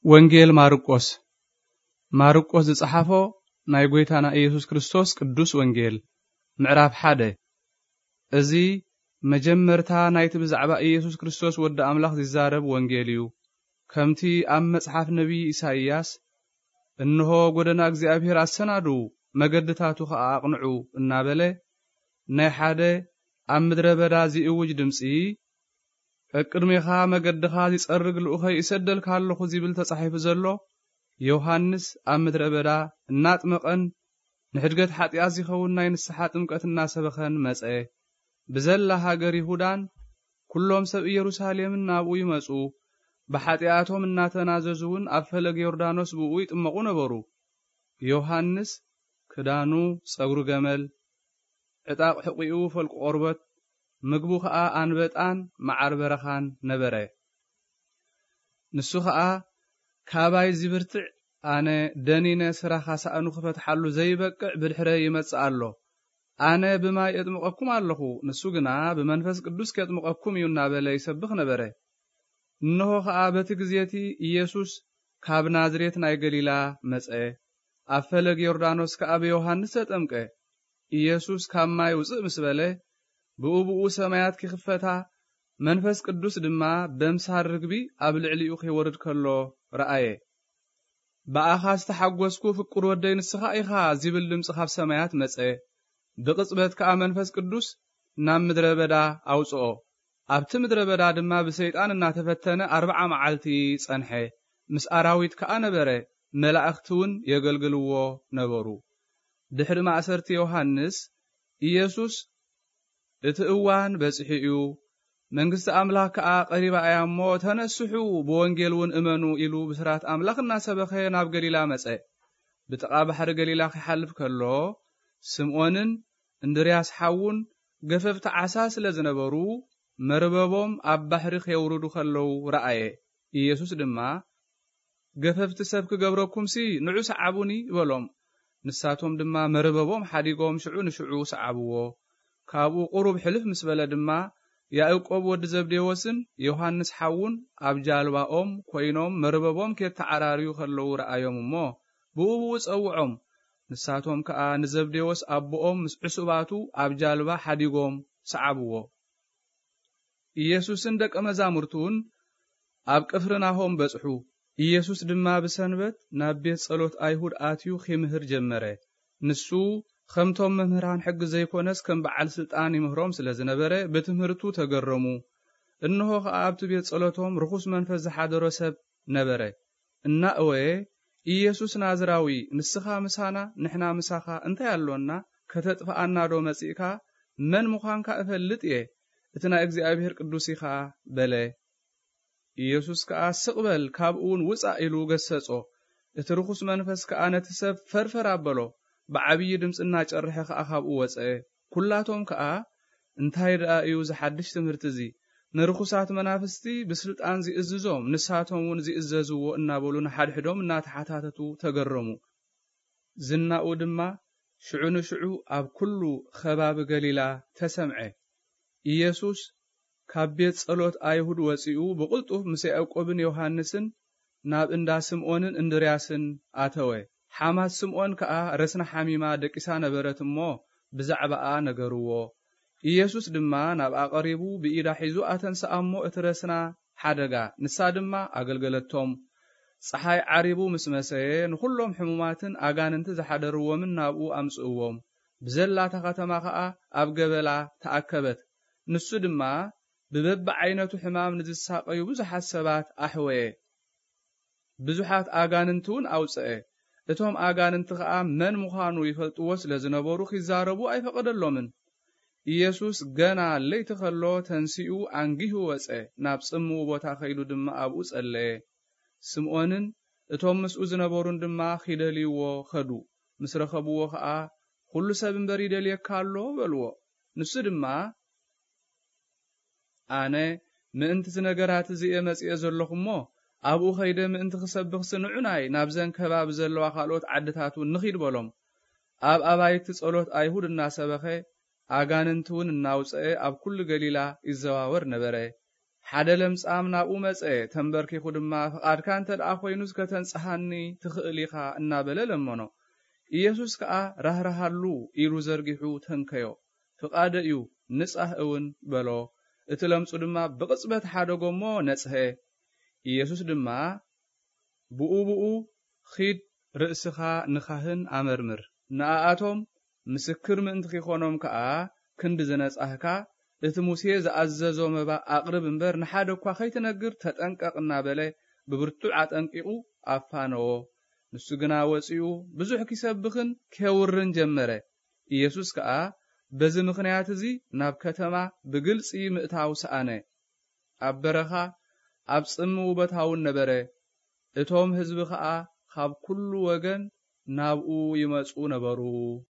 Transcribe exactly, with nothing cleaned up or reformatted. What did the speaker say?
ወንጌል ማርቆስ ማርቆስ ዝጻሐፎ ናይ ጎይታና ኢየሱስ ክርስቶስ ቅዱስ ወንጌል ምዕራፍ ሓደ እዚ መጀመርታ ናይቲ ብዛዕባ ኢየሱስ ክርስቶስ ወዲ አምላኽ ዝዛረብ ወንጌል እዩ። ከምቲ ኣብ መጽሓፍ ነቢይ ኢሳይያስ እንሆ ጎደና እግዚአብሔር አሰናዱ መገድታቱ ኸ አቅንዑ እናበለ ናይ ሓደ ኣብ ምድረ በዳ ዝእውጅ ድምጺ ቅድሜኻ መገድኻ ዝጸርግ ልኡኸይ ይሰደልካ ኣለኹ ዝብል ተጻሒፉ ዘሎ ዮሐንስ ኣብ ምድረ በዳ እናጥመቐን ንሕድገት ኃጢአት ዝኸውን ናይ ንስሐ ጥምቀት እናሰበኸን መጸ ብዘላ ሃገር ይሁዳን ኩሎም ሰብ ኢየሩሳሌምን ናብኡ ይመጹ በኃጢአቶም እናተናዘዙን ኣብ ፈለግ ዮርዳኖስ ብኡ ይጥመቁ ነበሩ። ዮሐንስ ክዳኑ ጸጉሩ ገመል ዕጣቕ ሕቂኡ ፈልቁ ቆርበት ምግቡ ኸዓ አንበጣን መዓር በረኻን ነበረ። ንሱ ኸዓ ካባይ ዝብርትዕ ኣነ ደኒነ ስራኻ ሳእኑ ክፈትሓሉ ዘይበቅዕ ብድሕረ ይመጽእ ኣሎ። ኣነ ብማይ እጥምቐኩም ኣለኹ ንሱ ግና ብመንፈስ ቅዱስ ከጥምቐኩም እዩ እናበለ ይሰብኽ ነበረ። እንሆ ኸዓ በቲ ግዜቲ ኢየሱስ ካብ ናዝሬት ናይ ገሊላ መጸ ኣብ ፈለግ ዮርዳኖስ ከኣ ብዮሐንስ ተጠምቀ። ኢየሱስ ካብ ማይ ውፅእ ምስ በለ ብኡ ብኡ ሰማያት ክኽፈታ መንፈስ ቅዱስ ድማ በምሳር ርግቢ ኣብ ልዕሊኡ ኺወርድ ከሎ ረአየ። በኣኻ ዝተሓጐስኩ ፍቁር ወደይ ንስኻ ኢኻ ዝብል ድምፂ ካብ ሰማያት መጸ። ብቕጽበት ከኣ መንፈስ ቅዱስ ናብ ምድረ በዳ ኣውጽኦ። ኣብቲ ምድረ በዳ ድማ ብሰይጣን እናተፈተነ ኣርብዓ መዓልቲ ጸንሐ። ምስ ኣራዊት ከኣ ነበረ፣ መላእኽቲ እውን የገልግልዎ ነበሩ። ድሕሪ ማእሰርቲ ዮሐንስ ኢየሱስ እቲ እዋን በጽሒ እዩ መንግሥቲ ኣምላኽ ከኣ ቀሪባ እያ እሞ ተነስሑ ብወንጌል እውን እመኑ ኢሉ ብስራት ኣምላኽ እናሰበኸ ናብ ገሊላ መጸ። ብጥቓ ባሕሪ ገሊላ ኺሓልፍ ከሎ ስምዖንን እንድርያስ ሓውን ገፈፍቲ ዓሳ ስለ ዝነበሩ መርበቦም ኣብ ባሕሪ ኸውርዱ ከለዉ ረአየ። ኢየሱስ ድማ ገፈፍቲ ሰብ ክገብረኩምሲ ንዑ ሰዓቡኒ በሎም። ንሳቶም ድማ መርበቦም ሓዲጎም ሽዑ ንሽዑ ሰዓብዎ። ካብኡ ቁሩብ ሕልፍ ምስ በለ ድማ ያዕቆብ ወዲ ዘብዴዎስን ዮሐንስ ሓውን ኣብ ጃልባኦም ኮይኖም መርበቦም ከተዓራርዩ ከለዉ ረአዮም እሞ ብኡ ብኡ ጸውዖም። ንሳቶም ከኣ ንዘብዴዎስ ኣቦኦም ምስ ዕሱባቱ ኣብ ጃልባ ሓዲጎም ሰዓብዎ። ኢየሱስን ደቀ መዛሙርቱን ኣብ ቅፍርናሆም በጽሑ። ኢየሱስ ድማ ብሰንበት ናብ ቤት ጸሎት ኣይሁድ ኣትዩ ኺምህር ጀመረ። ንሱ ከምቶም መምህራን ሕጊ ዘይኮነስ ከም በዓል ስልጣን ይምህሮም ስለ ዝነበረ በትምህርቱ ተገረሙ። እንሆ ኸዓ ኣብቲ ቤት ጸሎቶም ርኹስ መንፈስ ዝሓደሮ ሰብ ነበረ። እናእወየ ኢየሱስ ናዝራዊ ንስኻ ምሳና ንሕና ምሳኻ እንታይ ኣሎና ከተጥፍኣና ዶ መጺእካ? መን ምዃንካ እፈልጥ እየ እቲ ናይ እግዚአብሔር ቅዱስ ኢኻ በለ። ኢየሱስ ከኣ ስቕበል ካብኡውን ውፃእ ኢሉ ገሰጾ። እቲ ርኹስ መንፈስ ከኣ ነቲ ሰብ ፈርፈር ኣበሎ። ብዓብዪ ድምፂ እናጨርሐ ከኣ ካብኡ ወፀ። ኩላቶም ከኣ እንታይ ደኣ እዩ ዝሓድሽ ትምህርቲ እዚ ንርኹሳት መናፍስቲ ብስልጣን ዝእዝዞም ንሳቶም እውን ዝእዘዝዎ እናበሉ ንሓድሕዶም እናተሓታተቱ ተገረሙ። ዝናኡ ድማ ሽዑ ንሽዑ ኣብ ኩሉ ኸባቢ ገሊላ ተሰምዐ። ኢየሱስ ካብ ቤት ጸሎት ኣይሁድ ወፂኡ ብቕልጡፍ ምስ ያዕቆብን ዮሐንስን ናብ እንዳ ስምዖንን እንድርያስን ኣተወ። ሓማት ስምዖን ከኣ ረስና ሓሚማ ደቂሳ ነበረት እሞ ብዛዕባኣ ነገርዎ። ኢየሱስ ድማ ናብኣ ቀሪቡ ብኢዳ ሒዙ ኣተንስኣ እሞ እቲ ረስና ሓደጋ ንሳ ድማ ኣገልገለቶም። ፀሓይ ዓሪቡ ምስ መሰየ ንኹሎም ሕሙማትን ኣጋንንቲ ዝሓደርዎምን ናብኡ ኣምጽእዎም። ብዘላታ ከተማ ከኣ ኣብ ገበላ ተኣከበት። ንሱ ድማ ብበብ ዓይነቱ ሕማም ንዝሳቀዩ ብዙሓት ሰባት ኣሕወየ። ብዙሓት ኣጋንንቲ እውን ኣውፅአ። እቶም ኣጋንንቲ ከኣ መን ምዃኑ ይፈልጥዎ ስለ ዝነበሩ ኺዛረቡ ኣይፈቐደሎምን። ኢየሱስ ገና ለይቲ ኸሎ ተንሲኡ ኣንጊሁ ወፀ። ናብ ጽምው ቦታ ኸይዱ ድማ ኣብኡ ጸለየ። ስምዖንን እቶም ምስኡ ዝነበሩን ድማ ኺደልይዎ ኸዱ። ምስ ረኸብዎ ከኣ ኩሉ ሰብ እምበር ይደልየካ ኣሎ በልዎ። ንሱ ድማ ኣነ ምእንቲ ዝነገራት እዚየ መጺአ ዘለኹ እሞ ኣብኡ ኸይደ ምእንቲ ክሰብኽ ስንዑናይ ናብዘን ከባቢ ዘለዋ ካልኦት ዓድታት እውን ንኺድ በሎም። ኣብ ኣባይቲ ጸሎት ኣይሁድ እናሰበኸ ኣጋንንቲ እውን እናውፅአ ኣብ ኩሉ ገሊላ ይዘዋወር ነበረ። ሓደ ለምጻም ናብኡ መጽ ተንበርኪኹ ድማ ፍቃድካ እንተ ደኣ ኮይኑስ ከተንጽሐኒ ትኽእል ኢኻ እናበለ ለመኖ። ኢየሱስ ከዓ ራህራሃሉ ኢሉ ዘርጊሑ ተንከዮ ፍቃደ እዩ ንጻህ እውን በሎ። እቲ ለምጹ ድማ ብቅጽበት ሓደጎሞ ነጽሄ። ኢየሱስ ድማ ብኡ ብኡ ኺድ ርእስኻ ንኻህን ኣመርምር ንኣኣቶም ምስክር ምእንቲ ኺኾኖም ከዓ ክንዲ ዝነጻህካ እቲ ሙሴ ዝኣዘዞ መባ ኣቅርብ እምበር ንሓደ እኳ ከይትነግር ተጠንቀቕ እናበለ ብብርቱዕ አጠንቂቑ ኣፋነዎ። ንሱ ግና ወፂኡ ብዙሕ ኪሰብኽን ከውርን ጀመረ። ኢየሱስ ከዓ በዚ ምኽንያት እዚ ናብ ከተማ ብግልፂ ምእታው ሰኣነ። ኣብ በረኻ ኣብ ጽምው ቦታውን ነበረ። እቶም ህዝቢ ከዓ ካብ ኩሉ ወገን ናብኡ ይመጹ ነበሩ።